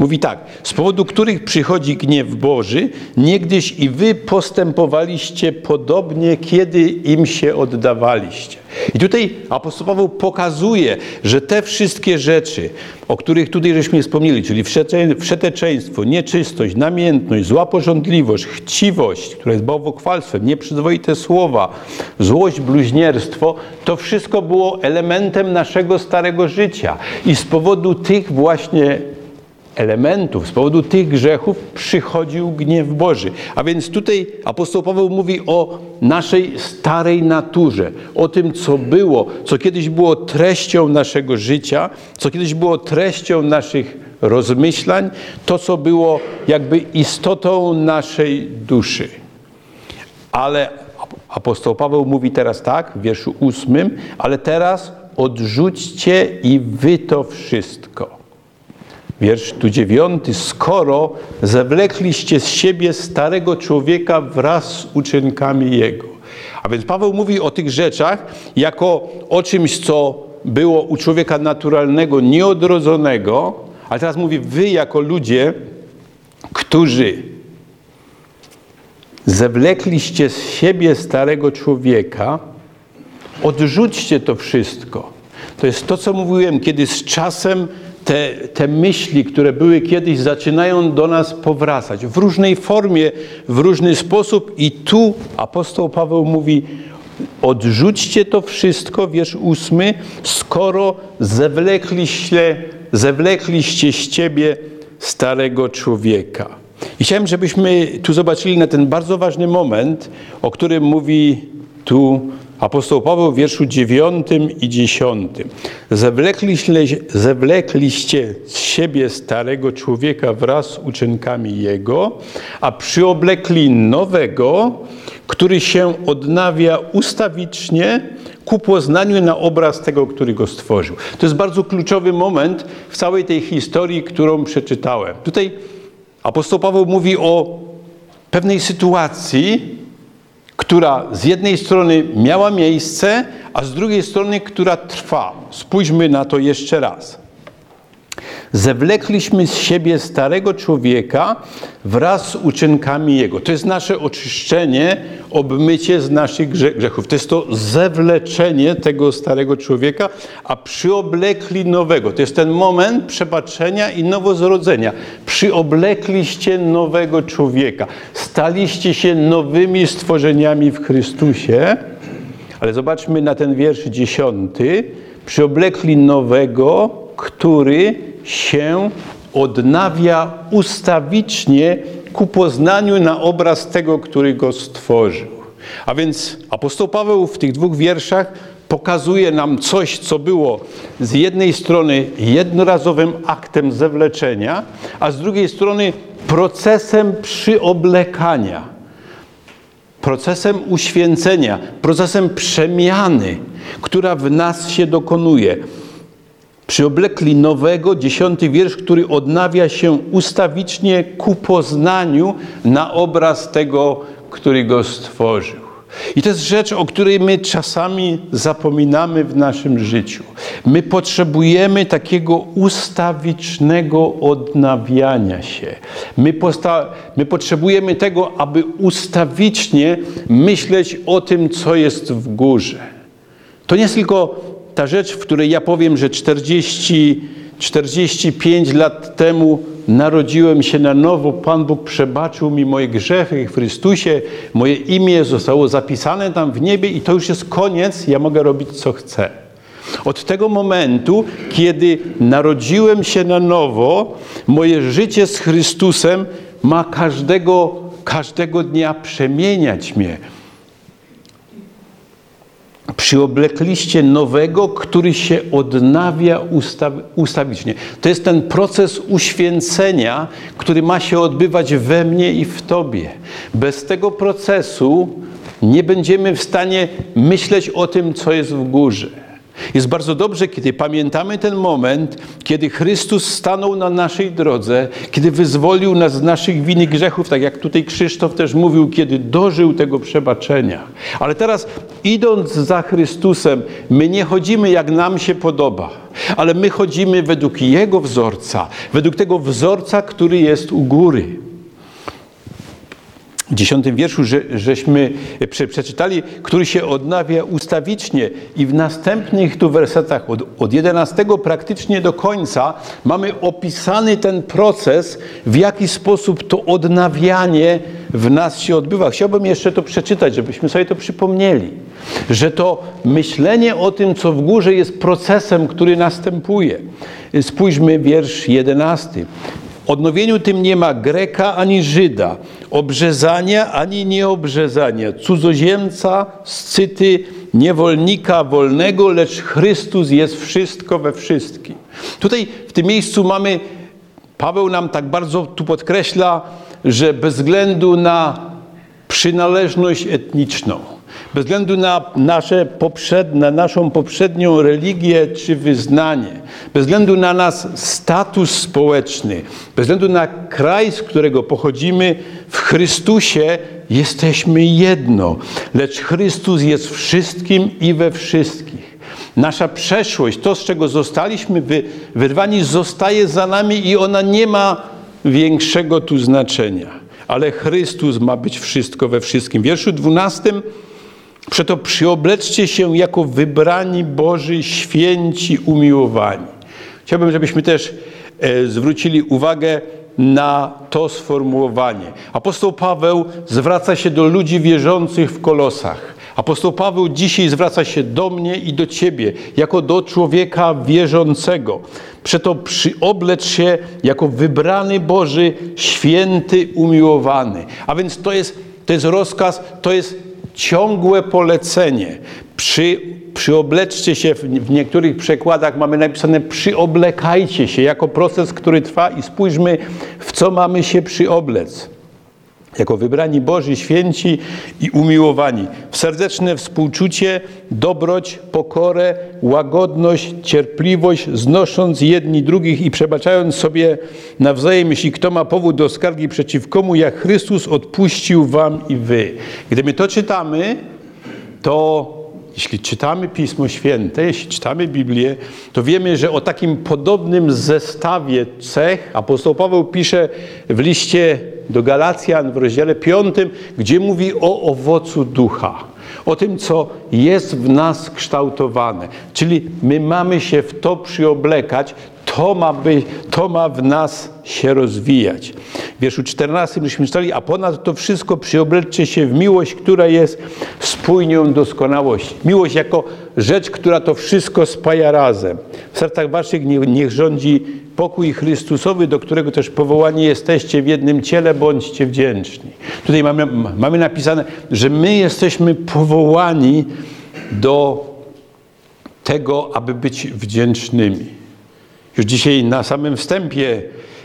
Mówi tak, z powodu których przychodzi gniew Boży, niegdyś i wy postępowaliście podobnie, kiedy im się oddawaliście. I tutaj apostoł Paweł pokazuje, że te wszystkie rzeczy, o których tutaj żeśmy wspomnieli, czyli wszeteczeństwo, nieczystość, namiętność, zła pożądliwość, chciwość, która jest bałwochwalstwem, nieprzyzwoite słowa, złość, bluźnierstwo, to wszystko było elementem naszego starego życia. I z powodu tych właśnie elementów, z powodu tych grzechów przychodził gniew Boży. A więc tutaj apostoł Paweł mówi o naszej starej naturze, o tym, co było, co kiedyś było treścią naszego życia, co kiedyś było treścią naszych rozmyślań, to, co było jakby istotą naszej duszy. Ale apostoł Paweł mówi teraz tak, w wierszu ósmym, ale teraz odrzućcie i wy to wszystko. Wiersz tu dziewiąty. Skoro zewlekliście z siebie starego człowieka wraz z uczynkami jego. A więc Paweł mówi o tych rzeczach jako o czymś, co było u człowieka naturalnego, nieodrodzonego, ale teraz mówi wy jako ludzie, którzy zewlekliście z siebie starego człowieka, odrzućcie to wszystko. To jest to, co mówiłem, kiedy z czasem Te, te myśli, które były kiedyś, zaczynają do nas powracać w różnej formie, w różny sposób. I tu apostoł Paweł mówi, odrzućcie to wszystko, wiersz ósmy, skoro zewlekliście, zewlekliście z ciebie starego człowieka. I chciałem, żebyśmy tu zobaczyli na ten bardzo ważny moment, o którym mówi tu apostoł Paweł w wierszu dziewiątym i dziesiątym. Zewlekliście, zewlekliście z siebie starego człowieka wraz z uczynkami jego, a przyoblekli nowego, który się odnawia ustawicznie ku poznaniu na obraz tego, który go stworzył. To jest bardzo kluczowy moment w całej tej historii, którą przeczytałem. Tutaj apostoł Paweł mówi o pewnej sytuacji, która z jednej strony miała miejsce, a z drugiej strony, która trwa. Spójrzmy na to jeszcze raz. Zewlekliśmy z siebie starego człowieka wraz z uczynkami jego. To jest nasze oczyszczenie, obmycie z naszych grzechów. To jest to zewleczenie tego starego człowieka, a przyoblekli nowego. To jest ten moment przebaczenia i nowozrodzenia. Przyoblekliście nowego człowieka. Staliście się nowymi stworzeniami w Chrystusie. Ale zobaczmy na ten wiersz dziesiąty. Przyoblekli nowego, który się odnawia ustawicznie ku poznaniu na obraz tego, który go stworzył. A więc apostoł Paweł w tych dwóch wierszach pokazuje nam coś, co było z jednej strony jednorazowym aktem zewleczenia, a z drugiej strony procesem przyoblekania, procesem uświęcenia, procesem przemiany, która w nas się dokonuje. Przyoblekli nowego, dziesiąty wiersz, który odnawia się ustawicznie ku poznaniu na obraz tego, który go stworzył. I to jest rzecz, o której my czasami zapominamy w naszym życiu. My potrzebujemy takiego ustawicznego odnawiania się. My, posta- my potrzebujemy tego, aby ustawicznie myśleć o tym, co jest w górze. To nie jest tylko ta rzecz, w której ja powiem, że czterdzieści, czterdzieści pięć lat temu narodziłem się na nowo, Pan Bóg przebaczył mi moje grzechy w Chrystusie, moje imię zostało zapisane tam w niebie i to już jest koniec, ja mogę robić co chcę. Od tego momentu, kiedy narodziłem się na nowo, moje życie z Chrystusem ma każdego, każdego dnia przemieniać mnie. Przyoblekliście nowego, który się odnawia ustaw, ustawicznie. To jest ten proces uświęcenia, który ma się odbywać we mnie i w tobie. Bez tego procesu nie będziemy w stanie myśleć o tym, co jest w górze. Jest bardzo dobrze, kiedy pamiętamy ten moment, kiedy Chrystus stanął na naszej drodze, kiedy wyzwolił nas z naszych win i grzechów, tak jak tutaj Krzysztof też mówił, kiedy dożył tego przebaczenia. Ale teraz, idąc za Chrystusem, my nie chodzimy jak nam się podoba, ale my chodzimy według Jego wzorca, według tego wzorca, który jest u góry. W dziesiątym wierszu że, żeśmy przeczytali, który się odnawia ustawicznie i w następnych tu wersetach od, od jedenastego praktycznie do końca mamy opisany ten proces, w jaki sposób to odnawianie w nas się odbywa. Chciałbym jeszcze to przeczytać, żebyśmy sobie to przypomnieli, że to myślenie o tym, co w górze, jest procesem, który następuje. Spójrzmy wiersz jedenasty. W odnowieniu tym nie ma Greka ani Żyda, obrzezania ani nieobrzezania, cudzoziemca, Scyty, niewolnika, wolnego, lecz Chrystus jest wszystko we wszystkim. Tutaj w tym miejscu mamy, Paweł nam tak bardzo tu podkreśla, że bez względu na przynależność etniczną, bez względu na, nasze poprzednie, naszą poprzednią religię czy wyznanie, bez względu na nas status społeczny, bez względu na kraj, z którego pochodzimy, w Chrystusie jesteśmy jedno. Lecz Chrystus jest wszystkim i we wszystkich. Nasza przeszłość, to z czego zostaliśmy wy, wyrwani, zostaje za nami i ona nie ma większego tu znaczenia. Ale Chrystus ma być wszystko we wszystkim. W wierszu dwunastym przeto przyobleczcie się jako wybrani Boży, święci, umiłowani. Chciałbym, żebyśmy też e, zwrócili uwagę na to sformułowanie. Apostoł Paweł zwraca się do ludzi wierzących w Kolosach. Apostoł Paweł dzisiaj zwraca się do mnie i do ciebie, jako do człowieka wierzącego. Przeto przyoblecz się jako wybrany Boży, święty, umiłowany. A więc to jest, to jest rozkaz, to jest ciągłe polecenie. Przy, przyobleczcie się, w, w niektórych przekładach mamy napisane przyoblekajcie się, jako proces, który trwa i spójrzmy, w co mamy się przyoblec. Jako wybrani Boży, święci i umiłowani. W serdeczne współczucie, dobroć, pokorę, łagodność, cierpliwość, znosząc jedni drugich i przebaczając sobie nawzajem, jeśli kto ma powód do skargi przeciw komu, jak Chrystus odpuścił wam i wy. Gdy my to czytamy, to jeśli czytamy Pismo Święte, jeśli czytamy Biblię, to wiemy, że o takim podobnym zestawie cech apostoł Paweł pisze w liście do Galacjan w rozdziale piątym, gdzie mówi o owocu ducha, o tym, co jest w nas kształtowane. Czyli my mamy się w to przyoblekać, to ma, być, to ma w nas się rozwijać. W wierszu czternastym żeśmy czytali, a ponad to wszystko przyobleczcie się w miłość, która jest spójnią doskonałości. Miłość jako rzecz, która to wszystko spaja razem. W sercach waszych niech, niech rządzi pokój Chrystusowy, do którego też powołani jesteście w jednym ciele, bądźcie wdzięczni. Tutaj mamy, mamy napisane, że my jesteśmy powołani do tego, aby być wdzięcznymi. Już dzisiaj na samym wstępie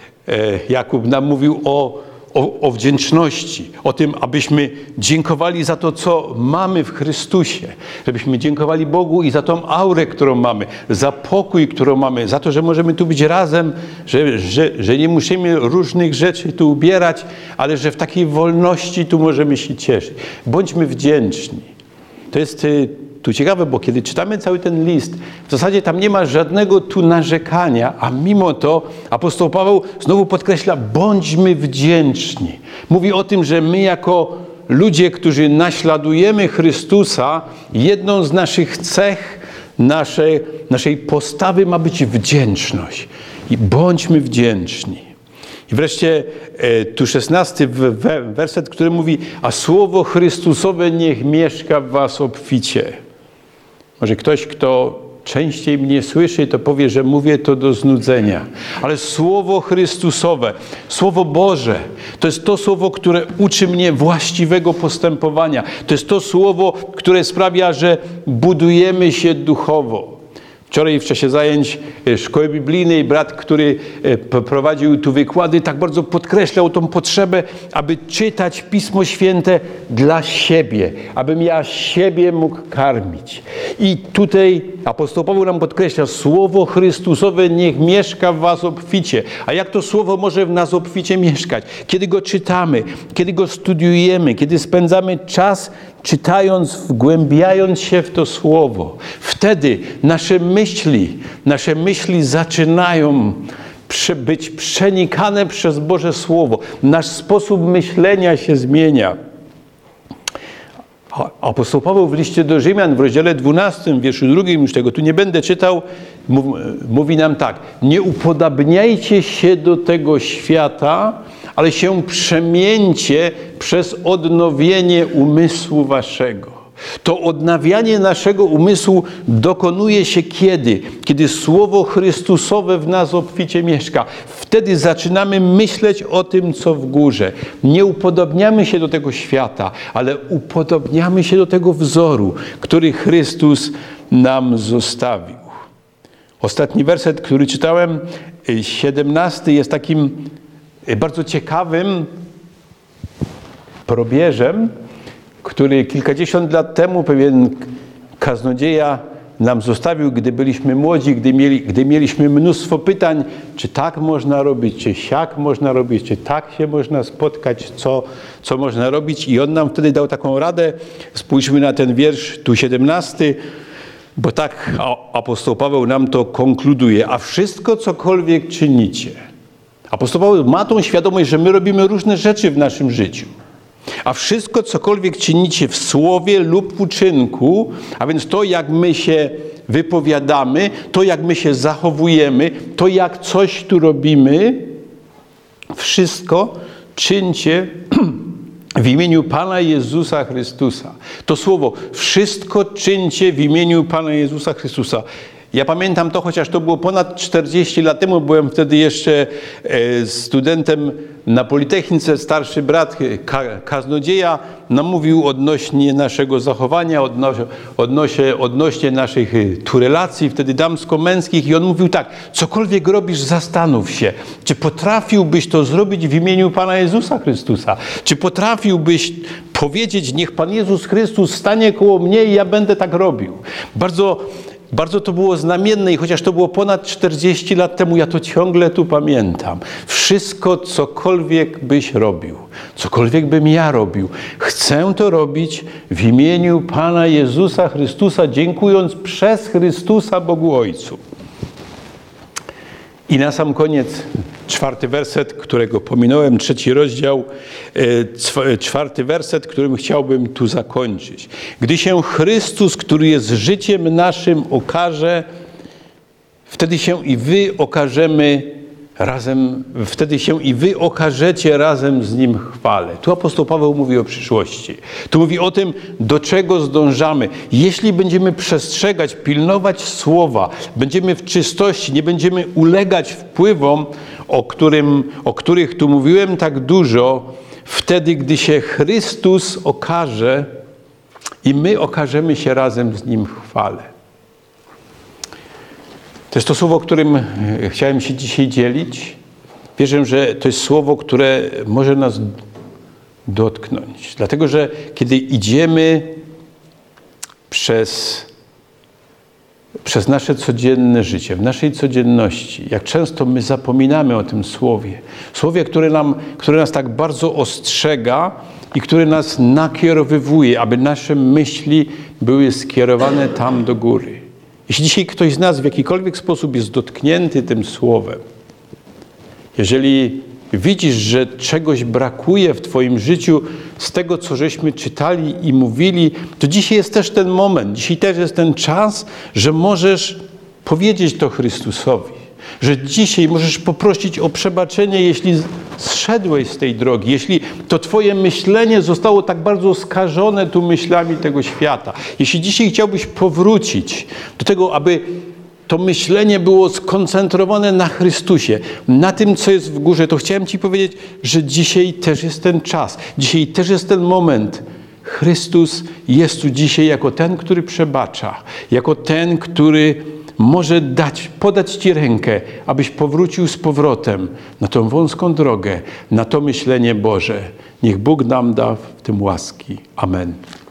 Jakub nam mówił o, o, o wdzięczności, o tym, abyśmy dziękowali za to, co mamy w Chrystusie, żebyśmy dziękowali Bogu i za tą aurę, którą mamy, za pokój, którą mamy, za to, że możemy tu być razem, że, że, że nie musimy różnych rzeczy tu ubierać, ale że w takiej wolności tu możemy się cieszyć. Bądźmy wdzięczni. To jest tu ciekawe, bo kiedy czytamy cały ten list, w zasadzie tam nie ma żadnego tu narzekania, a mimo to apostoł Paweł znowu podkreśla, bądźmy wdzięczni. Mówi o tym, że my jako ludzie, którzy naśladujemy Chrystusa, jedną z naszych cech naszej, naszej postawy ma być wdzięczność. I bądźmy wdzięczni. I wreszcie tu szesnasty werset, który mówi, a słowo Chrystusowe niech mieszka w was obficie. Może ktoś, kto częściej mnie słyszy, to powie, że mówię to do znudzenia. Ale słowo Chrystusowe, Słowo Boże, to jest to słowo, które uczy mnie właściwego postępowania. To jest to słowo, które sprawia, że budujemy się duchowo. Wczoraj w czasie zajęć szkoły biblijnej brat, który prowadził tu wykłady, tak bardzo podkreślał tą potrzebę, aby czytać Pismo Święte dla siebie, abym ja siebie mógł karmić. I tutaj apostoł Paweł nam podkreśla, Słowo Chrystusowe niech mieszka w was obficie. A jak to Słowo może w nas obficie mieszkać? Kiedy go czytamy, kiedy go studiujemy, kiedy spędzamy czas czytając, wgłębiając się w to Słowo. Wtedy nasze myśli, nasze myśli zaczynają być przenikane przez Boże Słowo. Nasz sposób myślenia się zmienia. Apostoł Paweł w liście do Rzymian w rozdziale dwunastym, wierszu drugim, już tego tu nie będę czytał, mówi nam tak: nie upodabniajcie się do tego świata, ale się przemieńcie przez odnowienie umysłu waszego. To odnawianie naszego umysłu dokonuje się kiedy? Kiedy Słowo Chrystusowe w nas obficie mieszka. Wtedy zaczynamy myśleć o tym, co w górze. Nie upodobniamy się do tego świata, ale upodobniamy się do tego wzoru, który Chrystus nam zostawił. Ostatni werset, który czytałem, siedemnasty, jest takim bardzo ciekawym probierzem, który kilkadziesiąt lat temu pewien kaznodzieja nam zostawił, gdy byliśmy młodzi, gdy, mieli, gdy mieliśmy mnóstwo pytań, czy tak można robić, czy siak można robić, czy tak się można spotkać, co, co można robić. I on nam wtedy dał taką radę. Spójrzmy na ten wiersz, tu siedemnasty, bo tak apostoł Paweł nam to konkluduje. A wszystko, cokolwiek czynicie. Apostoł Paweł ma tą świadomość, że my robimy różne rzeczy w naszym życiu. A wszystko, cokolwiek czynicie w słowie lub uczynku, a więc to, jak my się wypowiadamy, to, jak my się zachowujemy, to, jak coś tu robimy, wszystko czyńcie w imieniu Pana Jezusa Chrystusa. To słowo, wszystko czyńcie w imieniu Pana Jezusa Chrystusa. Ja pamiętam to, chociaż to było ponad czterdzieści lat temu, byłem wtedy jeszcze studentem na Politechnice. Starszy brat, kaznodzieja, nam mówił odnośnie naszego zachowania, odnośnie, odnośnie, odnośnie naszych tu relacji, wtedy damsko-męskich. I on mówił tak: cokolwiek robisz, zastanów się, czy potrafiłbyś to zrobić w imieniu Pana Jezusa Chrystusa? Czy potrafiłbyś powiedzieć, niech Pan Jezus Chrystus stanie koło mnie i ja będę tak robił? Bardzo Bardzo to było znamienne i chociaż to było ponad czterdzieści lat temu, ja to ciągle tu pamiętam. Wszystko, cokolwiek byś robił, cokolwiek bym ja robił, chcę to robić w imieniu Pana Jezusa Chrystusa, dziękując przez Chrystusa Bogu Ojcu. I na sam koniec czwarty werset, którego pominąłem, trzeci rozdział, czwarty werset, którym chciałbym tu zakończyć. Gdy się Chrystus, który jest życiem naszym, okaże, wtedy się i wy okażemy razem, wtedy się i wy okażecie razem z Nim chwale. Tu apostoł Paweł mówi o przyszłości. Tu mówi o tym, do czego zdążamy. Jeśli będziemy przestrzegać, pilnować słowa, będziemy w czystości, nie będziemy ulegać wpływom, o, którym, o których tu mówiłem tak dużo, wtedy, gdy się Chrystus okaże i my okażemy się razem z Nim w chwale. To jest to słowo, którym chciałem się dzisiaj dzielić. Wierzę, że to jest słowo, które może nas dotknąć. Dlatego, że kiedy idziemy przez, przez nasze codzienne życie, w naszej codzienności, jak często my zapominamy o tym słowie. Słowie, które, nam, które nas tak bardzo ostrzega i które nas nakierowywuje, aby nasze myśli były skierowane tam do góry. Jeśli dzisiaj ktoś z nas w jakikolwiek sposób jest dotknięty tym słowem, jeżeli widzisz, że czegoś brakuje w twoim życiu z tego, co żeśmy czytali i mówili, to dzisiaj jest też ten moment, dzisiaj też jest ten czas, że możesz powiedzieć to Chrystusowi. Że dzisiaj możesz poprosić o przebaczenie, jeśli zszedłeś z tej drogi, jeśli to twoje myślenie zostało tak bardzo skażone tu myślami tego świata. Jeśli dzisiaj chciałbyś powrócić do tego, aby to myślenie było skoncentrowane na Chrystusie, na tym, co jest w górze, to chciałem ci powiedzieć, że dzisiaj też jest ten czas, dzisiaj też jest ten moment. Chrystus jest tu dzisiaj jako ten, który przebacza, jako ten, który może dać, podać Ci rękę, abyś powrócił z powrotem na tą wąską drogę, na to myślenie Boże. Niech Bóg nam da w tym łaski. Amen.